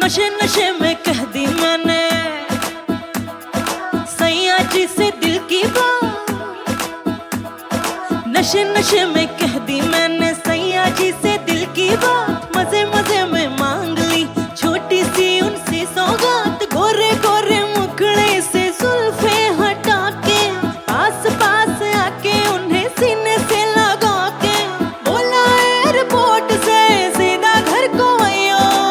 नशे नशे में कह दी मैंने सैया जी से दिल की बात। नशे नशे में कह दी मैंने सैया जी से दिल की बात। मजे